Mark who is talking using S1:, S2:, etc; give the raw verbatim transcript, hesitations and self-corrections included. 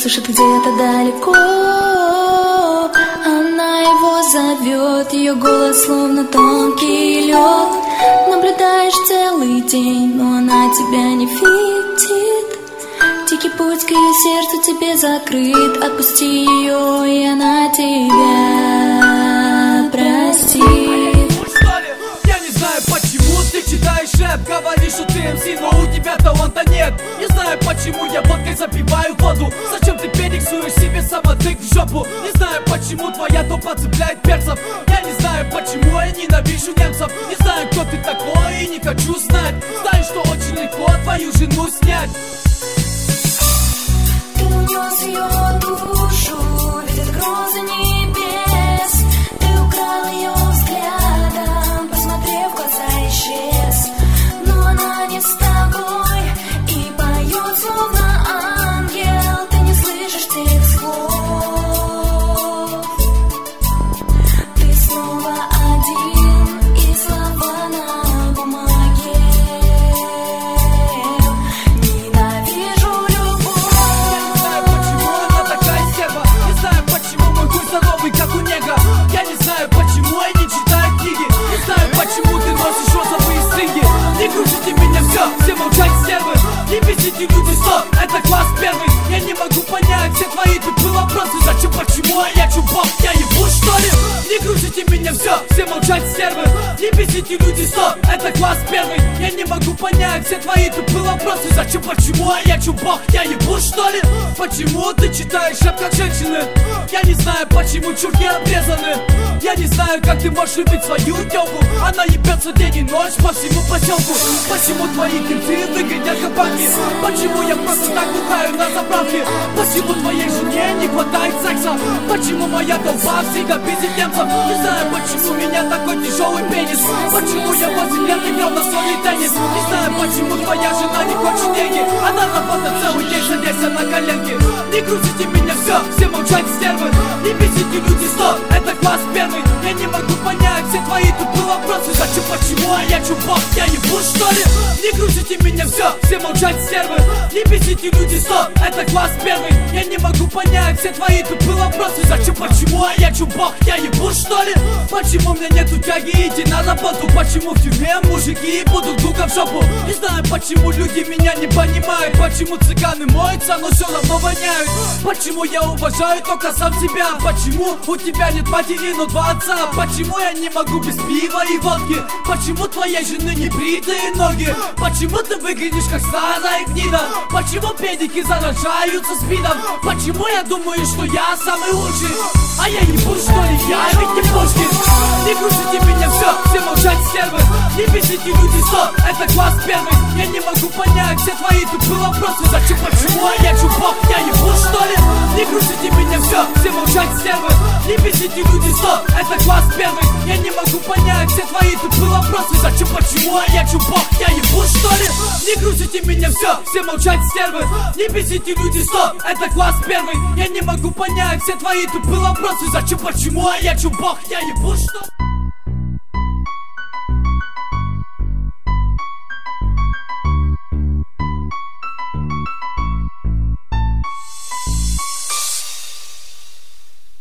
S1: слышит где-то далеко. Она его зовет, ее голос словно тонкий лед. Наблюдаешь целый день, но она тебя не видит. Дикий путь к ее сердцу тебе закрыт. Отпусти ее, и она тебя простит.
S2: Я не знаю, почему ты читаешь рэп, говоришь, что ты эм си, но у тебя таланта нет. Не знаю, почему я водкой запиваю воду. Зачем ты перексуешь себе самотык в жопу? Не знаю, почему твоя топа цепляет перцев. Я не знаю, почему я ненавижу немцев. Не знаю, кто ты такой, и не хочу знать. Знаю, что очень легко твою жену снять.
S1: Ты унес ее душу, видит грозы небес. Ты украл ее взглядом, посмотрев в глаза, исчез. Но она не с тобой и поет словно ангел. Ты не слышишь тех слов. Ты снова один, и слова на бумаге. Ненавижу
S2: здоровый, как у нега. Я не знаю, почему я не читаю книги. Не знаю, почему ты носишь розовые стринги. Не крутите меня, все, все молчать стервы. Не бесите люди, стоп, это класс первый. Я не могу понять все твои тупые вопросы. Зачем, почему, а я чубок, я ебу, что ли? Не крутите меня, все, все молчать стервы. Не бесите люди, стоп, это класс первый. Я не могу понять все твои тупые вопросы. Зачем, почему, а я чубок, я ебу, что ли? Почему ты читаешь рэп как женщины? Я не знаю, почему чурки обрезаны. Я не знаю, как ты можешь любить свою тёлку. Она ебется день и ночь по всему поселку. Почему твои кипцы выглядят как банки? Почему я просто так бухаю на заправке? Почему твоей жене не хватает секса? Почему моя толпа всегда пиздит немцев? Не знаю, почему у меня такой тяжелый пенис. Почему я восемь лет играл на свой теннис? Не знаю, почему твоя жена не хочет деньги. Она работает целый день, садясь на коленки. Не крутите меня, все, все молчать стервы. Не бесите люди, стоп, это класс первый. Я не могу понять все твои тупые вопросы. Зачем, почему, а я чубок, я ебу, что ли? Не крутите меня, все, все молчать стервы. Не бесите люди, стоп, это класс первый. Я не могу понять все твои тупые вопросы. Зачем, почему, а я чубок, я ебу, что ли? Почему у меня нету тяги идти на работу? Почему в тюрьме мужики будут друга в жопу? Не знаю, почему люди меня не понимают. Почему цыганы моются, но все равно воняют. Почему я уважаю только сам себя? Почему у тебя нет матери, но два отца? Почему я не могу без пива и водки? Почему твоей жены не бритые ноги? Почему ты выглядишь как старая гнида? Почему педики заражаются спидом? Почему я думаю, что я самый лучший? А я ебу, что ли? Я ведь не Пушкин. Не крутите меня, все, все молчать стервы. Не бесите люди, стоп, это класс первый. Я не могу понять все твои тупые вопросы. Зачем, почему, а я чубок, я ебу, что ли? Не крутите меня, все, все молчать стервы. Не бесите люди, стоп, это класс первый. Я не могу понять все твои тупые вопросы. Зачем, почему, а я чубок, я ебу, что ли? Не крутите меня, все, все молчать стервы. Не бесите люди, стоп, это класс первый. Я не могу понять все твои тупые вопросы. Зачем, почему, а я чубок, я ебу, что ли?